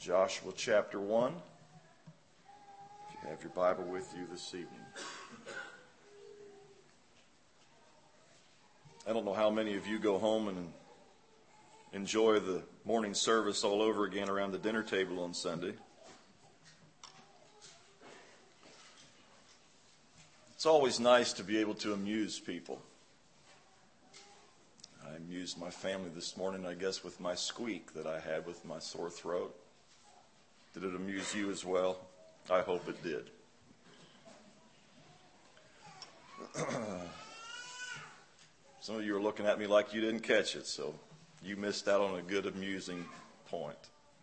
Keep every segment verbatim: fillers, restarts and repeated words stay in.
Joshua chapter one. If you have your Bible with you this evening. I don't know how many of you go home and enjoy the morning service all over again around the dinner table on Sunday. It's always nice to be able to amuse people. I amused my family this morning, I guess, with my squeak that I had with my sore throat. Did it amuse you as well? I hope it did. Some of you are looking at me like you didn't catch it, so you missed out on a good, amusing point.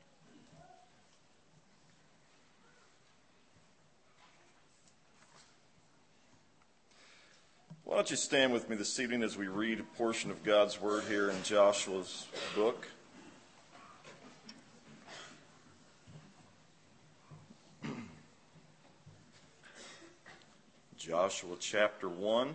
Why don't you stand with me this evening as we read a portion of God's Word here in Joshua's book. Joshua chapter one,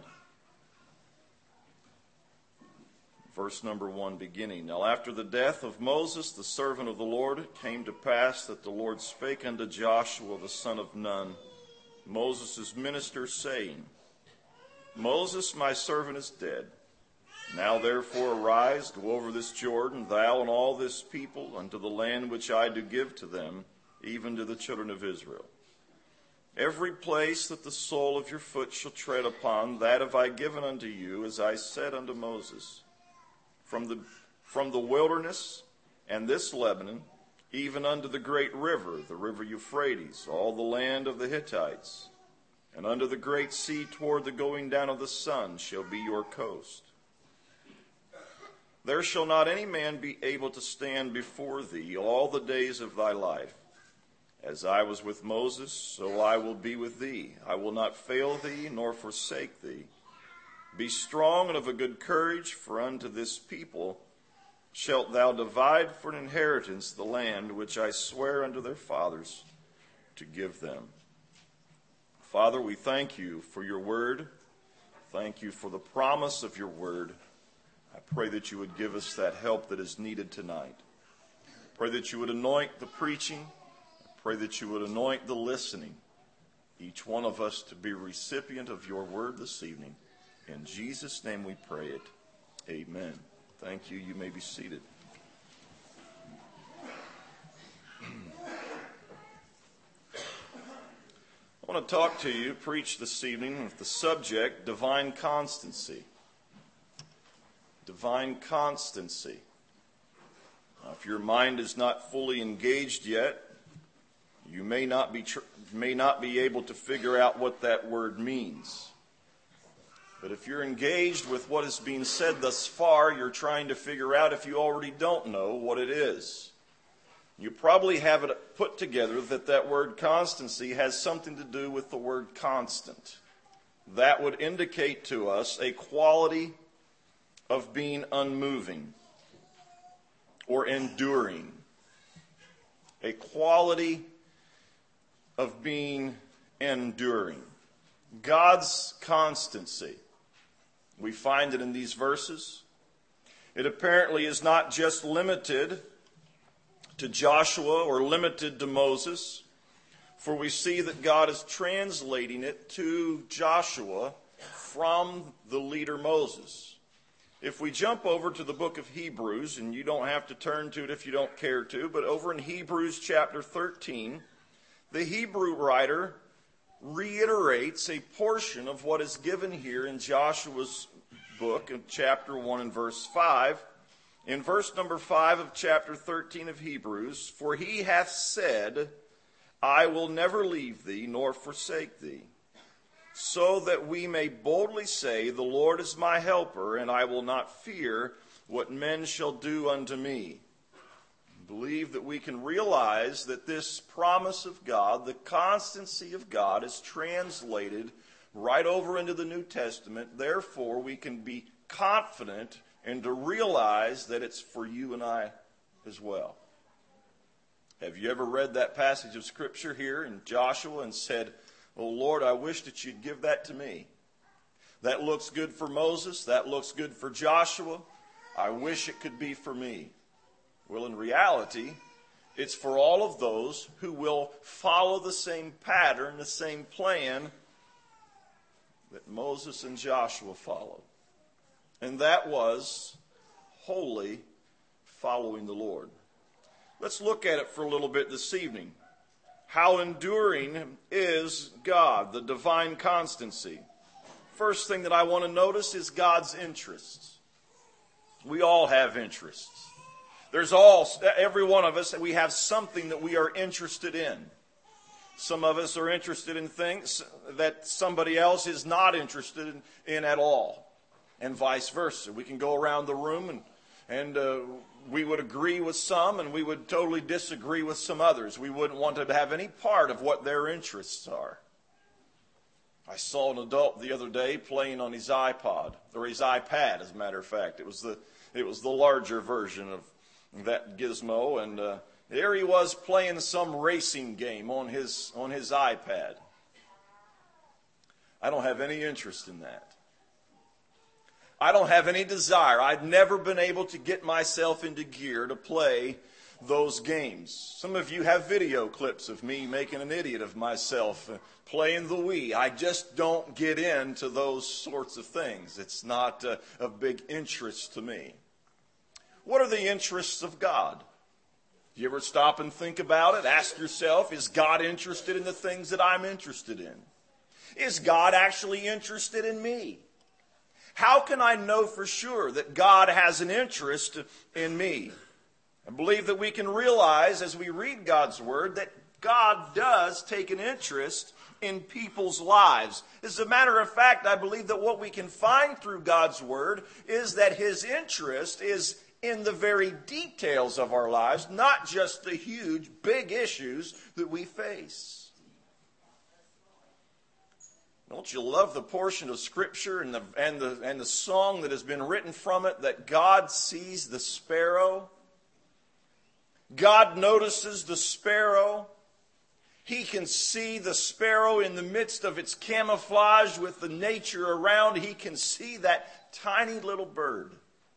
verse number one beginning. Now after the death of Moses, the servant of the Lord, it came to pass that the Lord spake unto Joshua the son of Nun, Moses' minister, saying, Moses, my servant, is dead. Now therefore arise, go over this Jordan, thou and all this people, unto the land which I do give to them, even to the children of Israel. Every place that the sole of your foot shall tread upon, that have I given unto you, as I said unto Moses. From the, from the wilderness and this Lebanon, even unto the great river, the river Euphrates, all the land of the Hittites, and unto the great sea toward the going down of the sun shall be your coast. There shall not any man be able to stand before thee all the days of thy life. As I was with Moses, so I will be with thee. I will not fail thee, nor forsake thee. Be strong and of a good courage, for unto this people shalt thou divide for an inheritance the land which I swear unto their fathers to give them. Father, we thank you for your word. Thank you for the promise of your word. I pray that you would give us that help that is needed tonight. Pray that you would anoint the preaching. Pray that you would anoint the listening, each one of us to be a recipient of your word this evening. In Jesus' name we pray it. Amen. Thank you. You may be seated. I want to talk to you, preach this evening with the subject, divine constancy. Divine constancy. Now, if your mind is not fully engaged yet, you may not be tr- may not be able to figure out what that word means. But if you're engaged with what is being said thus far, you're trying to figure out if you already don't know what it is. You probably have it put together that that word constancy has something to do with the word constant. That would indicate to us a quality of being unmoving or enduring. A quality of being enduring. God's constancy. We find it in these verses. It apparently is not just limited to Joshua or limited to Moses, for we see that God is translating it to Joshua from the leader Moses. If we jump over to the book of Hebrews, and you don't have to turn to it if you don't care to, but over in Hebrews chapter thirteen, the Hebrew writer reiterates a portion of what is given here in Joshua's book in chapter one and verse five. In verse number five of chapter thirteen of Hebrews, for he hath said, I will never leave thee nor forsake thee, so that we may boldly say, the Lord is my helper, and I will not fear what men shall do unto me. Believe that we can realize that this promise of God, the constancy of God, is translated right over into the New Testament. Therefore, we can be confident and to realize that it's for you and I as well. Have you ever read that passage of Scripture here in Joshua and said, oh Lord, I wish that you'd give that to me. That looks good for Moses. That looks good for Joshua. I wish it could be for me. Well, in reality, It's for all of those who will follow the same pattern, the same plan that Moses and Joshua followed. And that was wholly following the Lord. Let's look at it for a little bit this evening. How enduring is God, the divine constancy. First thing that I want to notice is God's interests. We all have interests. There's all, every one of us, we have something that we are interested in. Some of us are interested in things that somebody else is not interested in, in at all. And vice versa. We can go around the room and, and uh, we would agree with some and we would totally disagree with some others. We wouldn't want to have any part of what their interests are. I saw an adult the other day playing on his iPod, or his iPad, as a matter of fact. It was the, it was the larger version of that gizmo, and uh, there he was playing some racing game on his on his iPad. I don't have any interest in that. I don't have any desire. I've never been able to get myself into gear to play those games. Some of you have video clips of me making an idiot of myself uh, playing the Wii. I just don't get into those sorts of things. It's not uh, a big interest to me. What are the interests of God? Do you ever stop and think about it? Ask yourself, is God interested in the things that I'm interested in? Is God actually interested in me? How can I know for sure that God has an interest in me? I believe that we can realize as we read God's Word that God does take an interest in people's lives. As a matter of fact, I believe that what we can find through God's Word is that His interest is in the very details of our lives, not just the huge, big issues that we face. Don't you love the portion of Scripture and the, and the, and the song that has been written from it, that God sees the sparrow? God notices the sparrow. He can see the sparrow in the midst of its camouflage with the nature around. He can see that tiny little bird.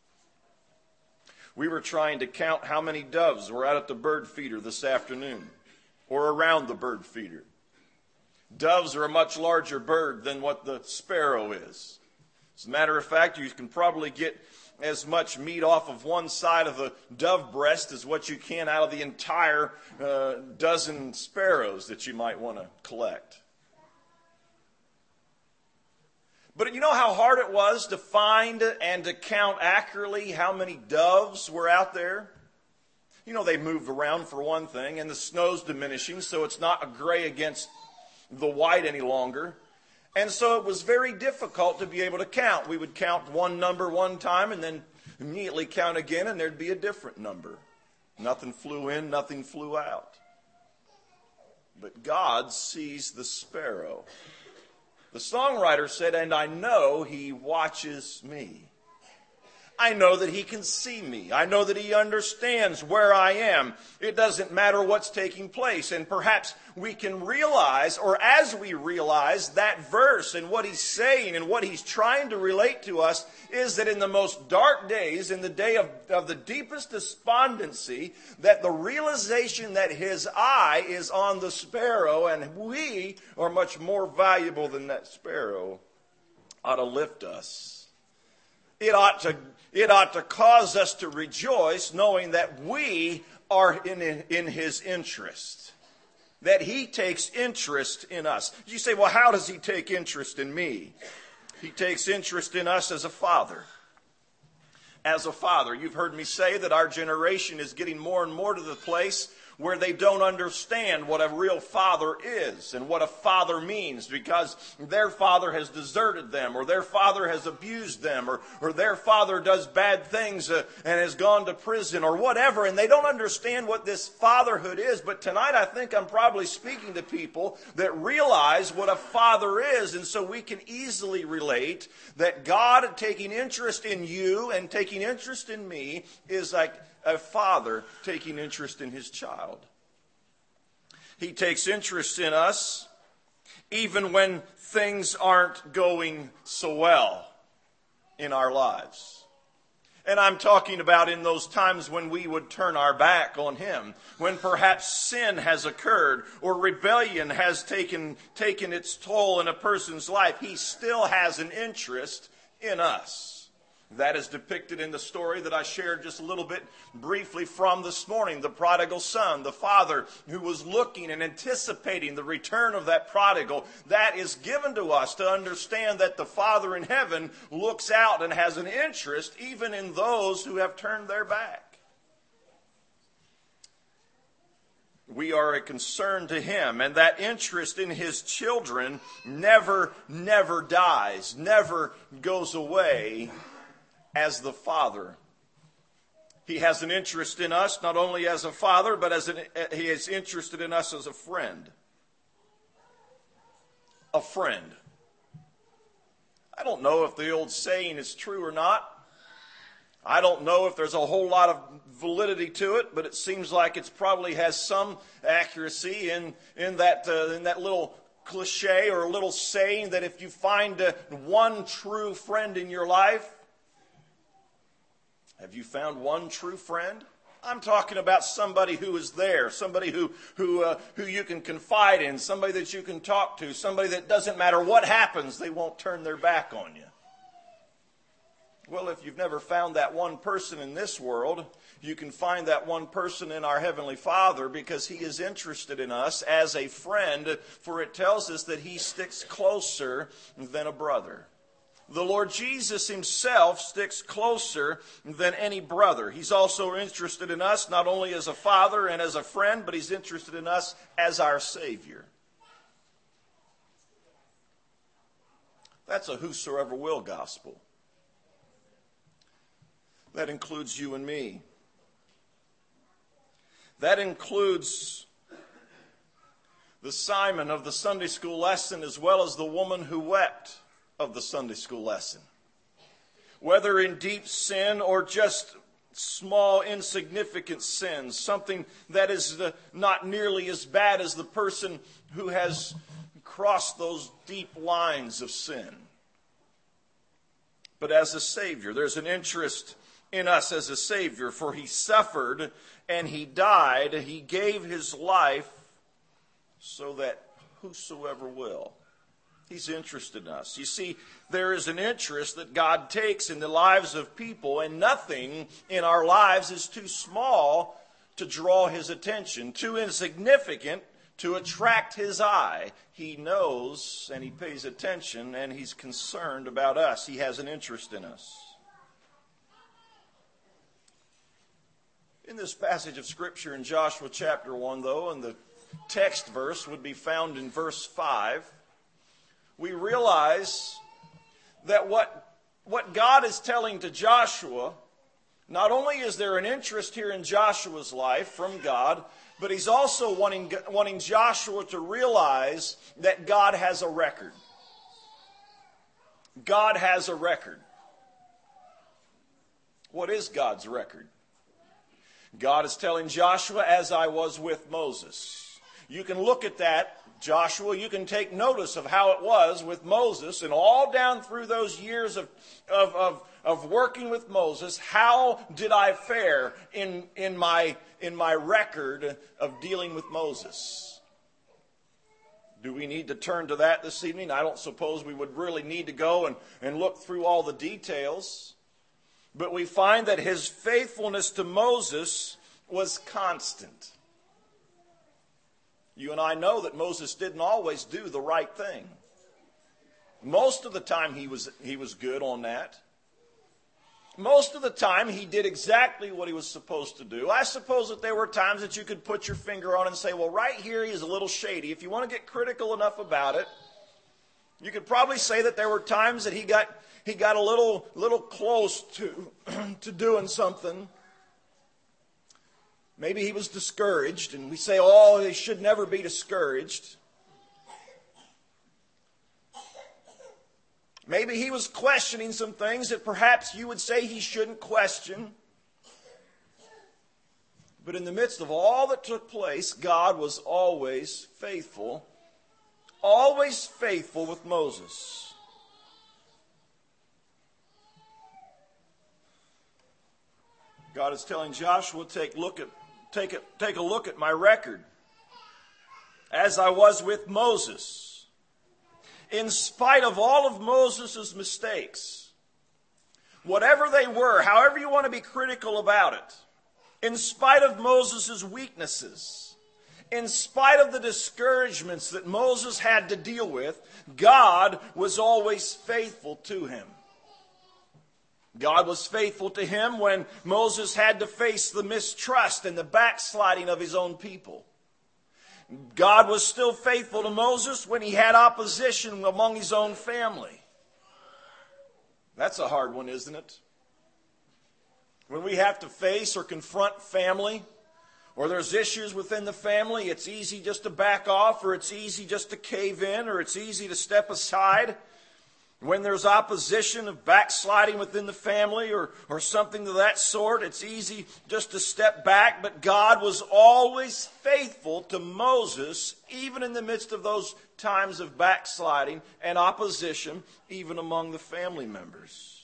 We were trying to count how many doves were out at the bird feeder this afternoon, or around the bird feeder. Doves are a much larger bird than what the sparrow is. As a matter of fact, you can probably get as much meat off of one side of a dove breast as what you can out of the entire uh, dozen sparrows that you might want to collect. But you know how hard it was to find and to count accurately how many doves were out there? You know, they moved around for one thing, and the snow's diminishing, so it's not a gray against the white any longer. And so it was very difficult to be able to count. We would count one number one time and then immediately count again, and there'd be a different number. Nothing flew in, nothing flew out. But God sees the sparrow. The songwriter said, and I know He watches me. I know that He can see me. I know that He understands where I am. It doesn't matter what's taking place. And perhaps we can realize, or as we realize that verse and what He's saying and what He's trying to relate to us is that in the most dark days, in the day of, of the deepest despondency, that the realization that His eye is on the sparrow and we are much more valuable than that sparrow ought to lift us. It ought to It ought to cause us to rejoice knowing that we are in, in His interest, that He takes interest in us. You say, well, how does He take interest in me? He takes interest in us as a father. As a father, you've heard me say that our generation is getting more and more to the place where they don't understand what a real father is and what a father means because their father has deserted them or their father has abused them or, or their father does bad things uh, and has gone to prison or whatever, and they don't understand what this fatherhood is. But tonight I think I'm probably speaking to people that realize what a father is, and so we can easily relate that God taking interest in you and taking interest in me is like a father taking interest in his child. He takes interest in us even when things aren't going so well in our lives. And I'm talking about in those times when we would turn our back on Him, when perhaps sin has occurred or rebellion has taken, taken its toll in a person's life. He still has an interest in us. That is depicted in the story that I shared just a little bit briefly from this morning. The prodigal son, the father who was looking and anticipating the return of that prodigal. That is given to us to understand that the Father in heaven looks out and has an interest even in those who have turned their back. We are a concern to Him, and that interest in His children never, never dies, never goes away. As the Father, He has an interest in us, not only as a father, but as an, He is interested in us as a friend. A friend. I don't know if the old saying is true or not. I don't know if there's a whole lot of validity to it, but it seems like it probably has some accuracy in, in, that, uh, in that little cliche or little saying that if you find uh, one true friend in your life, have you found one true friend? I'm talking about somebody who is there, somebody who who uh, who you can confide in, somebody that you can talk to, somebody that doesn't matter what happens, they won't turn their back on you. Well, if you've never found that one person in this world, you can find that one person in our Heavenly Father, because He is interested in us as a friend, for it tells us that He sticks closer than a brother. The Lord Jesus Himself sticks closer than any brother. He's also interested in us not only as a father and as a friend, but He's interested in us as our Savior. That's a whosoever will gospel. That includes you and me. That includes the Simon of the Sunday school lesson, as well as the woman who wept of the Sunday school lesson. Whether in deep sin or just small, insignificant sins, something that is the, not nearly as bad as the person who has crossed those deep lines of sin. But as a Savior, there's an interest in us as a Savior, for He suffered and He died. He gave His life so that whosoever will. He's interested in us. You see, there is an interest that God takes in the lives of people, and nothing in our lives is too small to draw His attention, too insignificant to attract His eye. He knows and He pays attention, and He's concerned about us. He has an interest in us. In this passage of Scripture in Joshua chapter one, though, and the text verse would be found in verse five, we realize that what, what God is telling to Joshua, not only is there an interest here in Joshua's life from God, but He's also wanting, wanting Joshua to realize that God has a record. God has a record. What is God's record? God is telling Joshua, as I was with Moses. You can look at that, Joshua, you can take notice of how it was with Moses, and all down through those years of, of, of, of working with Moses, how did I fare in, in, my, in my record of dealing with Moses? Do we need to turn to that this evening? I don't suppose we would really need to go and, and look through all the details. But we find that his faithfulness to Moses was constant. You and I know that Moses didn't always do the right thing. Most of the time he was, he was good on that. Most of the time he did exactly what he was supposed to do. I suppose that there were times that you could put your finger on and say, well, right here he is a little shady. If you want to get critical enough about it, you could probably say that there were times that he got he got a little little close to to doing something. Maybe he was discouraged, and we say, oh, he should never be discouraged. Maybe he was questioning some things that perhaps you would say he shouldn't question. But in the midst of all that took place, God was always faithful, always faithful with Moses. God is telling Joshua, take look at take a, take a look at my record. As I was with Moses. In spite of all of Moses' mistakes, whatever they were, however you want to be critical about it, in spite of Moses' weaknesses, in spite of the discouragements that Moses had to deal with, God was always faithful to him. God was faithful to him when Moses had to face the mistrust and the backsliding of his own people. God was still faithful to Moses when he had opposition among his own family. That's a hard one, isn't it? When we have to face or confront family, or there's issues within the family, it's easy just to back off, or it's easy just to cave in, or it's easy to step aside. When there's opposition of backsliding within the family or, or something of that sort, it's easy just to step back. But God was always faithful to Moses, even in the midst of those times of backsliding and opposition, even among the family members.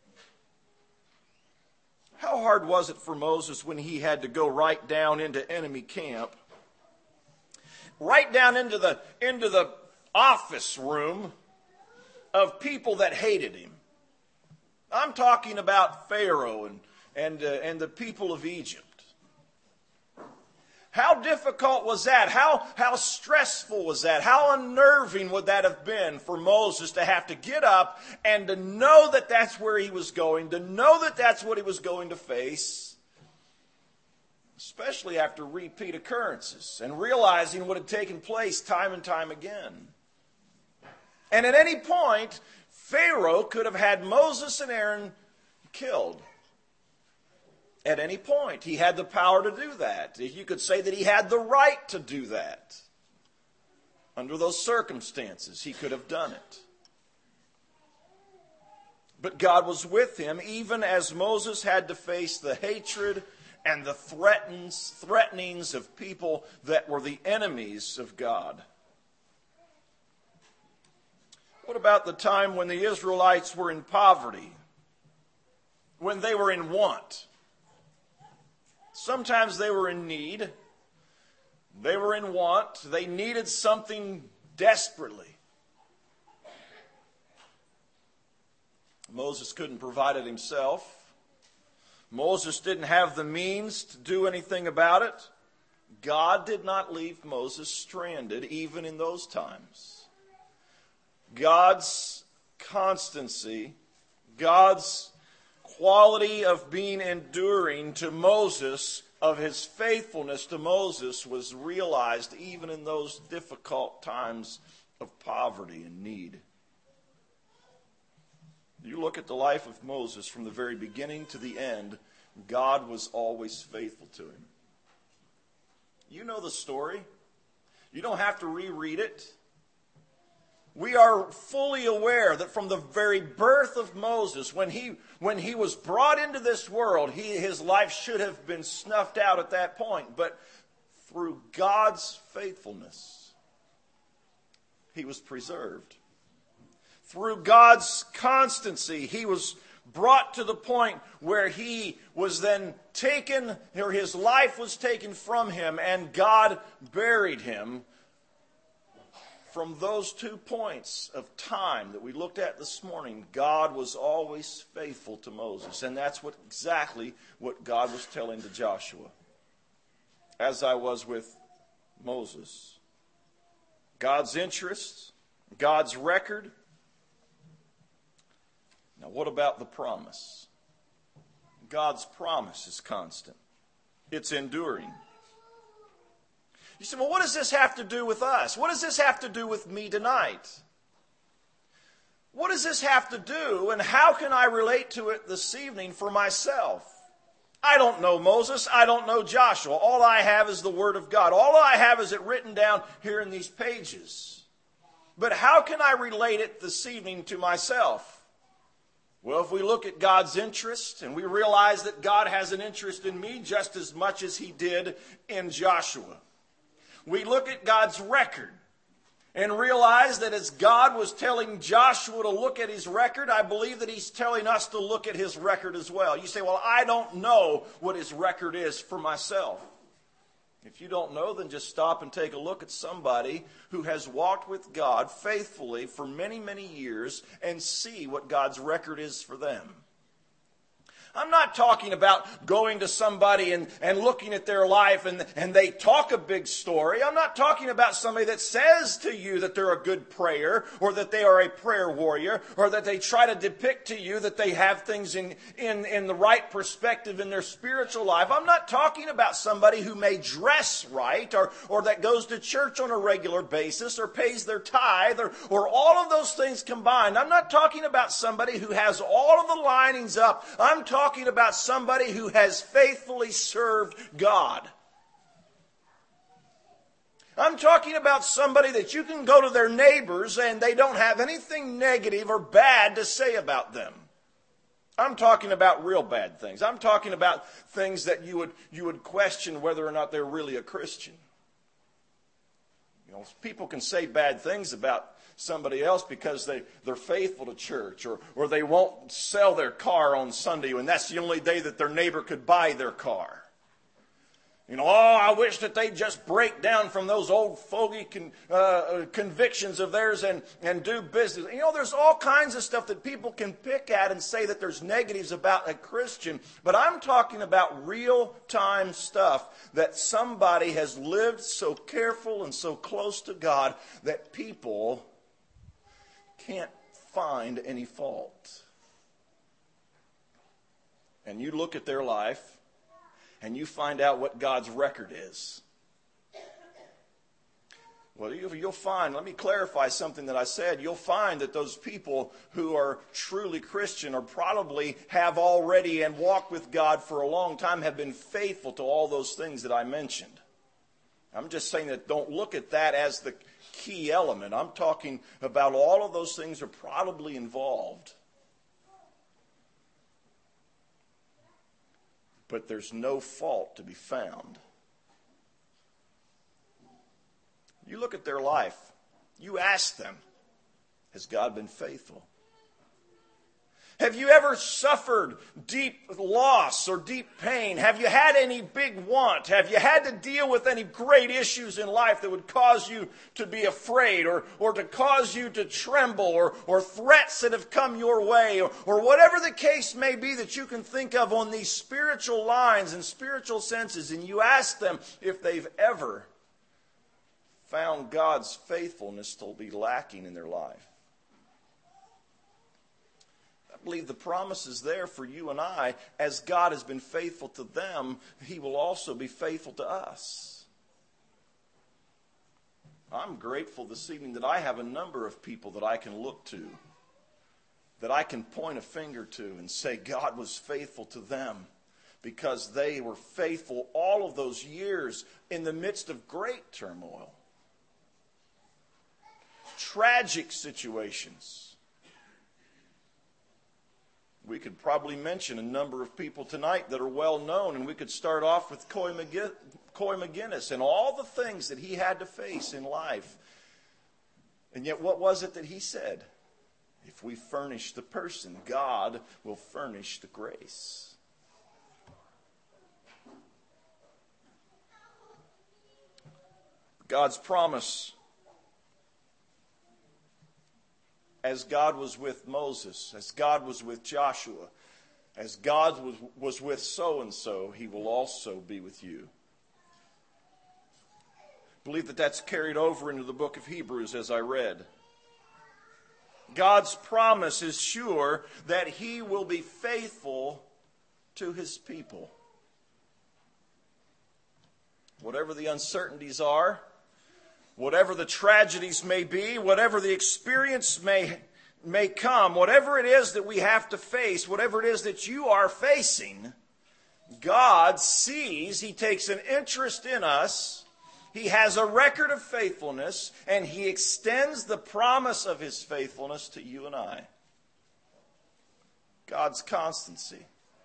How hard was it for Moses when he had to go right down into enemy camp, right down into the, into the office room of people that hated him? I'm talking about Pharaoh and, and, uh, and the people of Egypt. How difficult was that? How, how stressful was that? How unnerving would that have been for Moses to have to get up and to know that that's where he was going, to know that that's what he was going to face, especially after repeat occurrences and realizing what had taken place time and time again. And at any point, Pharaoh could have had Moses and Aaron killed. At any point, he had the power to do that. You could say that he had the right to do that. Under those circumstances, he could have done it. But God was with him, even as Moses had to face the hatred and the threatens, threatenings of people that were the enemies of God. What about the time when the Israelites were in poverty? When they were in want? Sometimes they were in need. They were in want. They needed something desperately. Moses couldn't provide it himself. Moses didn't have the means to do anything about it. God did not leave Moses stranded even in those times. God's constancy, God's quality of being enduring to Moses, of his faithfulness to Moses, was realized even in those difficult times of poverty and need. You look at the life of Moses from the very beginning to the end, God was always faithful to him. You know the story. You don't have to reread it. We are fully aware that from the very birth of Moses, when he, when he was brought into this world, he, his life should have been snuffed out at that point. But through God's faithfulness, he was preserved. Through God's constancy, he was brought to the point where he was then taken, or his life was taken from him, and God buried him. From those two points of time that we looked at this morning, God was always faithful to Moses. And that's what exactly what God was telling to Joshua. As I was with Moses. God's interests, God's record. Now what about the promise? God's promise is constant. It's enduring. You say, well, what does this have to do with us? What does this have to do with me tonight? What does this have to do, and how can I relate to it this evening for myself? I don't know Moses. I don't know Joshua. All I have is the Word of God. All I have is it written down here in these pages. But how can I relate it this evening to myself? Well, if we look at God's interest, and we realize that God has an interest in me just as much as he did in Joshua. We look at God's record, And realize that as God was telling Joshua to look at his record, I believe that he's telling us to look at his record as well. You say, well, I don't know what his record is for myself. If you don't know, then just stop and take a look at somebody who has walked with God faithfully for many, many years and see what God's record is for them. I'm not talking about going to somebody and, and looking at their life and, and they talk a big story. I'm not talking about somebody that says to you that they're a good prayer or that they are a prayer warrior or that they try to depict to you that they have things in, in, in the right perspective in their spiritual life. I'm not talking about somebody who may dress right or, or that goes to church on a regular basis or pays their tithe or, or all of those things combined. I'm not talking about somebody who has all of the linings up. I'm talking talking about somebody who has faithfully served God. I'm talking about somebody that you can go to their neighbors and they don't have anything negative or bad to say about them. I'm talking about real bad things. I'm talking about things that you would you would question whether or not they're really a Christian. You know, people can say bad things about somebody else because they, they're faithful to church or, or they won't sell their car on Sunday and that's the only day that their neighbor could buy their car. You know, oh, I wish that they'd just break down from those old fogey con, uh, convictions of theirs and, and do business. You know, there's all kinds of stuff that people can pick at and say that there's negatives about a Christian. But I'm talking about real-time stuff that somebody has lived so careful and so close to God that people can't find any fault. And you look at their life and you find out what God's record is. Well, you'll find, let me clarify something that I said. You'll find that those people who are truly Christian or probably have already and walked with God for a long time have been faithful to all those things that I mentioned. I'm just saying that don't look at that as the key element. I'm talking about all of those things are probably involved. But there's no fault to be found. You look at their life. You ask them, has God been faithful? Have you ever suffered deep loss or deep pain? Have you had any big want? Have you had to deal with any great issues in life that would cause you to be afraid or, or to cause you to tremble or, or threats that have come your way or, or whatever the case may be that you can think of on these spiritual lines and spiritual senses, and you ask them if they've ever found God's faithfulness to be lacking in their life. I believe the promise is there for you and I. As God has been faithful to them, He will also be faithful to us. I'm grateful this evening that I have a number of people that I can look to, that I can point a finger to and say God was faithful to them because they were faithful all of those years in the midst of great turmoil, tragic situations. We could probably mention a number of people tonight that are well known, and we could start off with Coy McGinnis and all the things that he had to face in life. And yet what was it that he said? If we furnish the person, God will furnish the grace. God's promise, as God was with Moses, as God was with Joshua, as God was, was with so-and-so, He will also be with you. I believe that that's carried over into the book of Hebrews as I read. God's promise is sure that He will be faithful to His people. Whatever the uncertainties are, whatever the tragedies may be, whatever the experience may, may come, whatever it is that we have to face, whatever it is that you are facing, God sees, He takes an interest in us, He has a record of faithfulness, and He extends the promise of His faithfulness to you and I. God's constancy,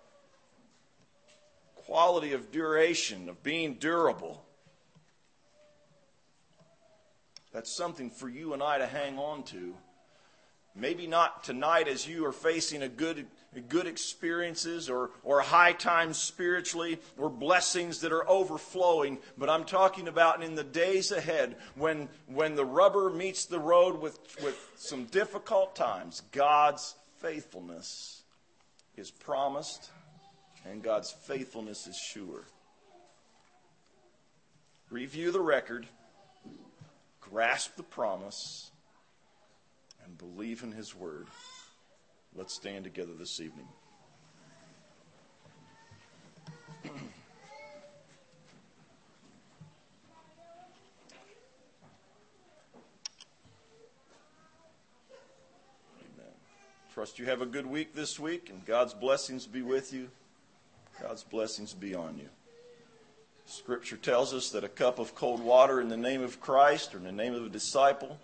quality of duration, of being durable. That's something for you and I to hang on to. Maybe not tonight as you are facing a good, good experiences or, or high times spiritually or blessings that are overflowing, but I'm talking about in the days ahead when, when the rubber meets the road with, with some difficult times. God's faithfulness is promised and God's faithfulness is sure. Review the record, grasp the promise, and believe in His word. Let's stand together this evening. Amen. Trust you have a good week this week, and God's blessings be with you. God's blessings be on you. Scripture tells us that a cup of cold water in the name of Christ or in the name of a disciple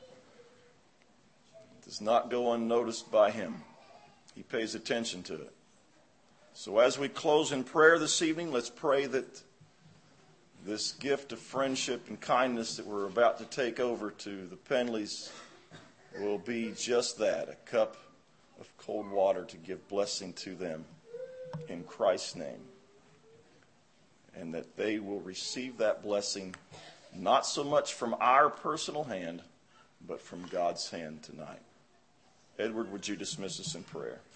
does not go unnoticed by Him. He pays attention to it. So as we close in prayer this evening, let's pray that this gift of friendship and kindness that we're about to take over to the Penleys will be just that, a cup of cold water to give blessing to them in Christ's name. And that they will receive that blessing not so much from our personal hand, but from God's hand tonight. Edward, would you dismiss us in prayer?